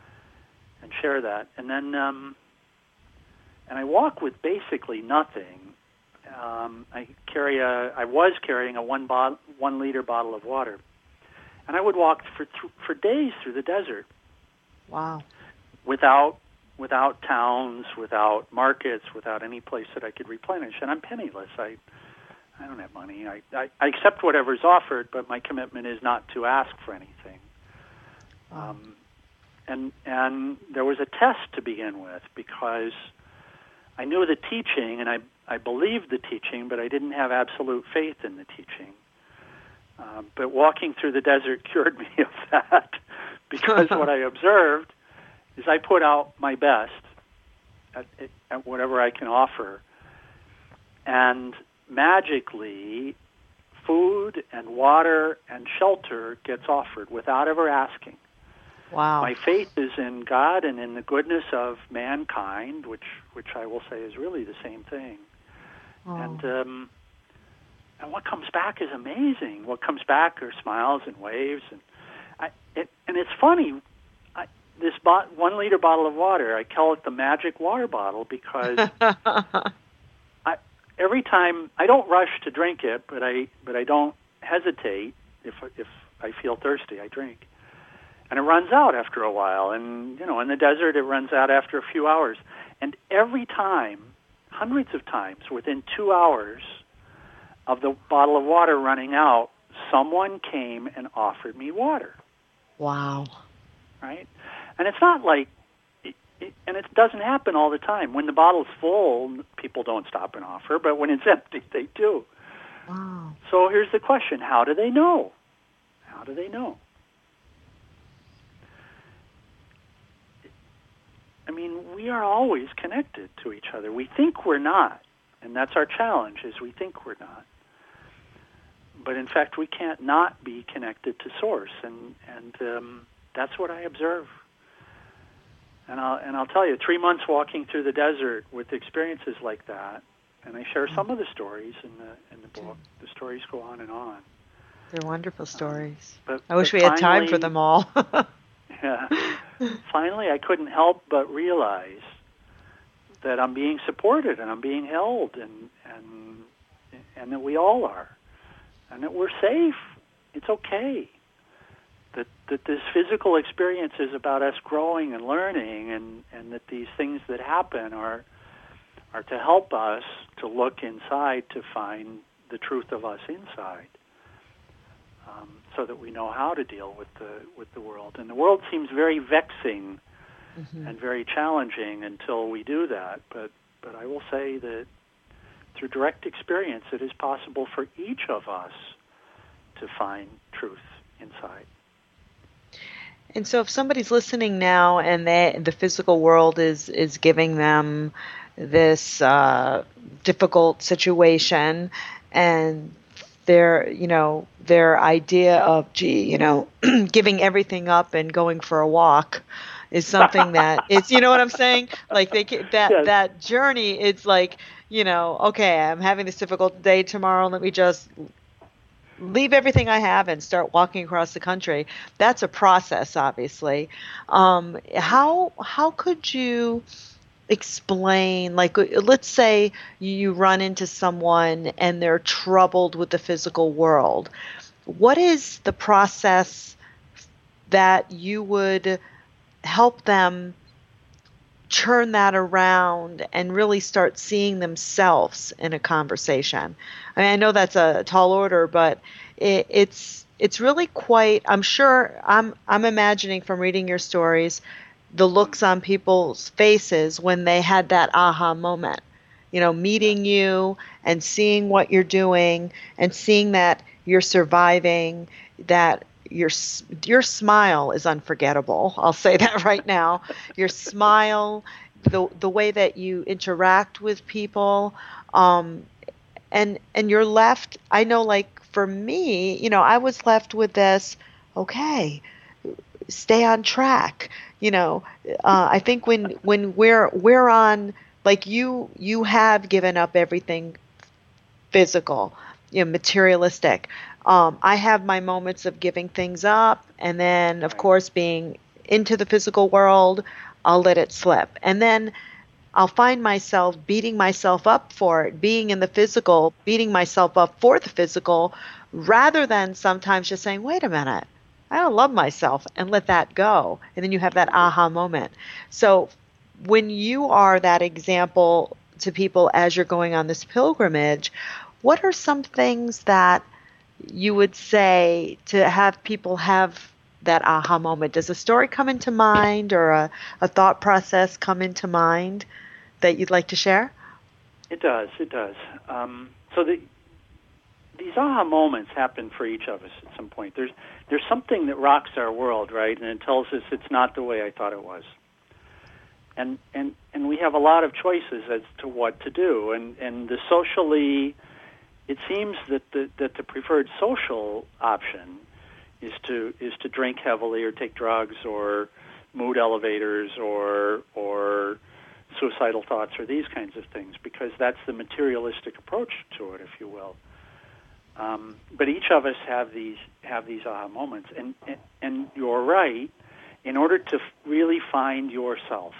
and share that. And then um, and I walk with basically nothing. Um, I carry a, I was carrying a one, bot, one liter bottle of water, and I would walk for th- for days through the desert. Wow. Without without towns, without markets, without any place that I could replenish. And I'm penniless. I I don't have money. I, I, I accept whatever's offered, but my commitment is not to ask for anything. Wow. Um, and and there was a test to begin with because I knew the teaching and I, I believed the teaching, but I didn't have absolute faith in the teaching. Um, but walking through the desert cured me of that. Because what I observed is I put out my best at, at whatever I can offer, and magically food and water and shelter gets offered without ever asking. Wow. My faith is in God and in the goodness of mankind, which which I will say is really the same thing. Oh. And um, and what comes back is amazing. What comes back are smiles and waves and I, it, and it's funny, I, this bot, one liter bottle of water, I call it the magic water bottle because I, every time, I don't rush to drink it, but I but I don't hesitate if if I feel thirsty, I drink. And it runs out after a while, and you know, in the desert it runs out after a few hours. And every time, hundreds of times, within two hours of the bottle of water running out, someone came and offered me water. Wow. Right? And it's not like, it, it, and it doesn't happen all the time. When the bottle's full, people don't stop and offer, but when it's empty, they do. Wow. So here's the question, how do they know? How do they know? I mean, we are always connected to each other. We think we're not, and that's our challenge, is we think we're not. But in fact, we can't not be connected to Source, and and um, that's what I observe. And I'll and I'll tell you, three months walking through the desert with experiences like that, and I share some of the stories in the in the book. The stories go on and on. They're wonderful stories. Um, but, I wish but we had time finally- for them all. Yeah. Finally, I couldn't help but realize that I'm being supported and I'm being held, and and and that we all are, and that we're safe. It's okay. That that this physical experience is about us growing and learning, and, and that these things that happen are are to help us to look inside to find the truth of us inside. Um, so that we know how to deal with the with the world. And the world seems very vexing mm-hmm. and very challenging until we do that. But but I will say that through direct experience, it is possible for each of us to find truth inside. And so if somebody's listening now and they, the physical world is, is giving them this uh, difficult situation, and their, you know, their idea of, gee, you know, giving everything up and going for a walk is something that it's, you know what I'm saying? Like they that yes. that journey, it's like, you know, okay, I'm having this difficult day tomorrow. Let me just leave everything I have and start walking across the country. That's a process, obviously. Um, how how could you explain, like, let's say you run into someone and they're troubled with the physical world. What is the process that you would help them turn that around and really start seeing themselves in a conversation? I mean, I know that's a tall order, but it, it's it's really quite, I'm sure, I'm I'm imagining from reading your stories, the looks on people's faces when they had that aha moment, you know, meeting you and seeing what you're doing and seeing that you're surviving, that your your smile is unforgettable. I'll say that right now. Your smile, the the way that you interact with people, um, and and you're left, I know, like for me, you know, I was left with this, okay, stay on track. You know, uh, I think when when we're we're on, like you you have given up everything physical, you know, materialistic. Um, I have my moments of giving things up, and then of course being into the physical world, I'll let it slip, and then I'll find myself beating myself up for it, being in the physical, beating myself up for the physical, rather than sometimes just saying, wait a minute, I don't love myself, and let that go. And then you have that aha moment. So when you are that example to people as you're going on this pilgrimage, what are some things that you would say to have people have that aha moment? Does a story come into mind, or a, a thought process come into mind that you'd like to share? It does, it does. Um, so the these aha moments happen for each of us at some point. There's there's something that rocks our world, right? And it tells us it's not the way I thought it was. And and and we have a lot of choices as to what to do. And and the socially, it seems that the that the preferred social option is to is to drink heavily or take drugs or mood elevators or or suicidal thoughts or these kinds of things, because that's the materialistic approach to it, if you will. Um, but each of us have these have these aha moments, and, and and you're right. In order to f- really find yourself,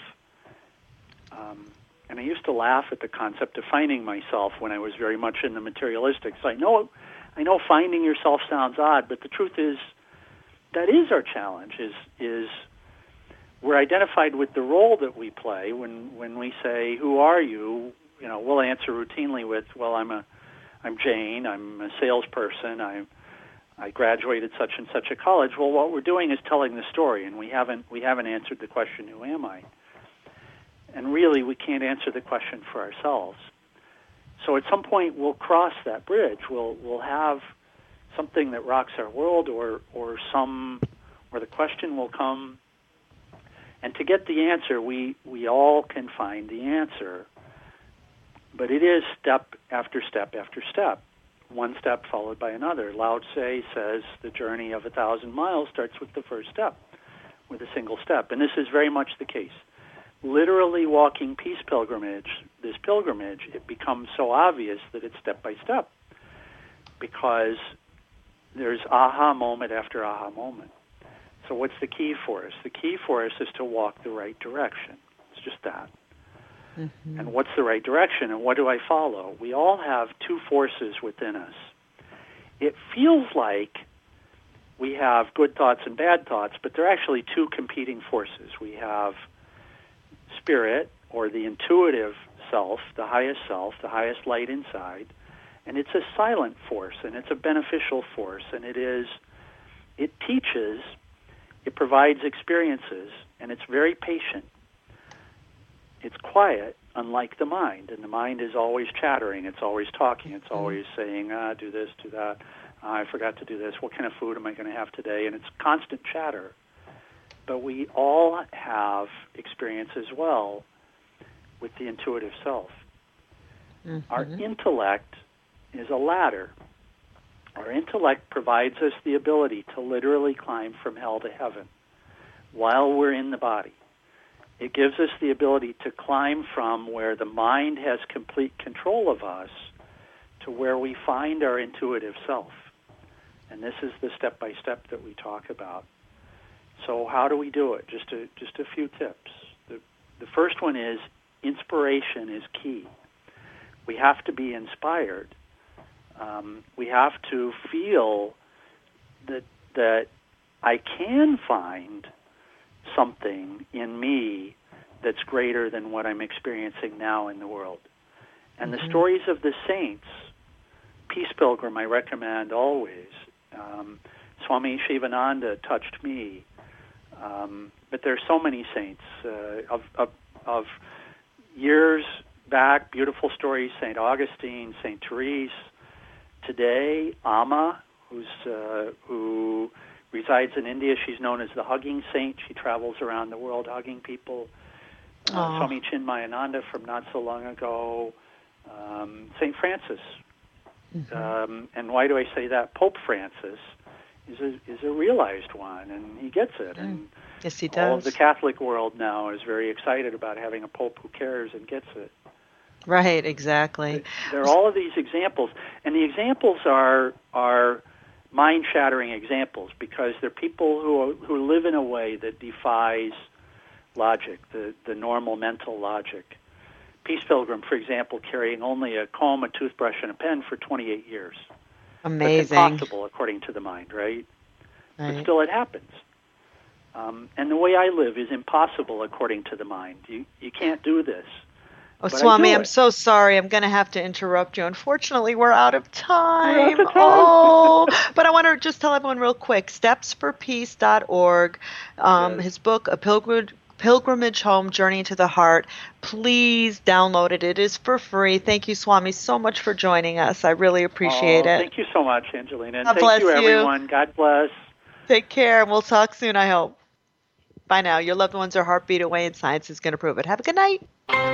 um, and I used to laugh at the concept of finding myself when I was very much in the materialistic. So I know, I know, finding yourself sounds odd, but the truth is, that is our challenge. Is is we're identified with the role that we play when when we say, "Who are you?" You know, we'll answer routinely with, "Well, I'm a I'm Jane, I'm a salesperson, I I graduated such and such a college." Well, what we're doing is telling the story, and we haven't we haven't answered the question, who am I? And really, we can't answer the question for ourselves. So at some point, we'll cross that bridge. We'll we'll have something that rocks our world, or or some where the question will come. And to get the answer, we, we all can find the answer. But it is step after step after step, one step followed by another. Lao Tse says the journey of a thousand miles starts with the first step, with a single step. And this is very much the case. Literally walking peace pilgrimage, this pilgrimage, it becomes so obvious that it's step by step. Because there's aha moment after aha moment. So what's the key for us? The key for us is to walk the right direction. It's just that. Mm-hmm. And what's the right direction, and what do I follow? We all have two forces within us. It feels like we have good thoughts and bad thoughts, but they're actually two competing forces. We have spirit, or the intuitive self, the highest self, the highest light inside, and it's a silent force, and it's a beneficial force, and it is, it teaches, it provides experiences, and it's very patient. It's quiet, unlike the mind, and the mind is always chattering, it's always talking, it's always saying, ah, do this, do that, ah, I forgot to do this, what kind of food am I going to have today, and it's constant chatter. But we all have experience as well with the intuitive self. Mm-hmm. Our intellect is a ladder. Our intellect provides us the ability to literally climb from hell to heaven while we're in the body. It gives us the ability to climb from where the mind has complete control of us to where we find our intuitive self. And this is the step-by-step that we talk about. So how do we do it? Just a, just a few tips. The, the first one is inspiration is key. We have to be inspired. Um, we have to feel that that I can find something in me that's greater than what I'm experiencing now in the world. And mm-hmm. the stories of the saints, Peace Pilgrim, I recommend always. Um, Swami Shivananda touched me. Um, but there's so many saints uh, of, of, of years back, beautiful stories, Saint Augustine, Saint Therese. Today, Amma, who's uh, who resides in India, she's known as the hugging saint. She travels around the world hugging people. Uh, Swami Chinmayananda from not so long ago. Um, Saint Francis. Mm-hmm. Um, and why do I say that? Pope Francis is a, is a realized one, and he gets it. Mm. And yes, he does. All of the Catholic world now is very excited about having a pope who cares and gets it. Right, exactly. There are all of these examples, and the examples are are mind-shattering examples because they're people who who live in a way that defies logic, the, the normal mental logic. Peace Pilgrim, for example, carrying only a comb, a toothbrush, and a pen for twenty-eight years. Amazing. That's impossible according to the mind, right? right. But still it happens. Um, and the way I live is impossible according to the mind. You you can't do this. Oh, Swami, I'm so sorry. I'm going to have to interrupt you. Unfortunately, we're out of time. Out of time. Oh, but I want to just tell everyone real quick, steps for peace dot org, um, yes. his book, A Pilgrimage, Pilgrimage Home, Journey to the Heart. Please download it. It is for free. Thank you, Swami, so much for joining us. I really appreciate oh, it. Thank you so much, Angelina. And God thank bless you, you, everyone. God bless. Take care, and we'll talk soon, I hope. Bye now. Your loved ones are heartbeat away, and science is going to prove it. Have a good night.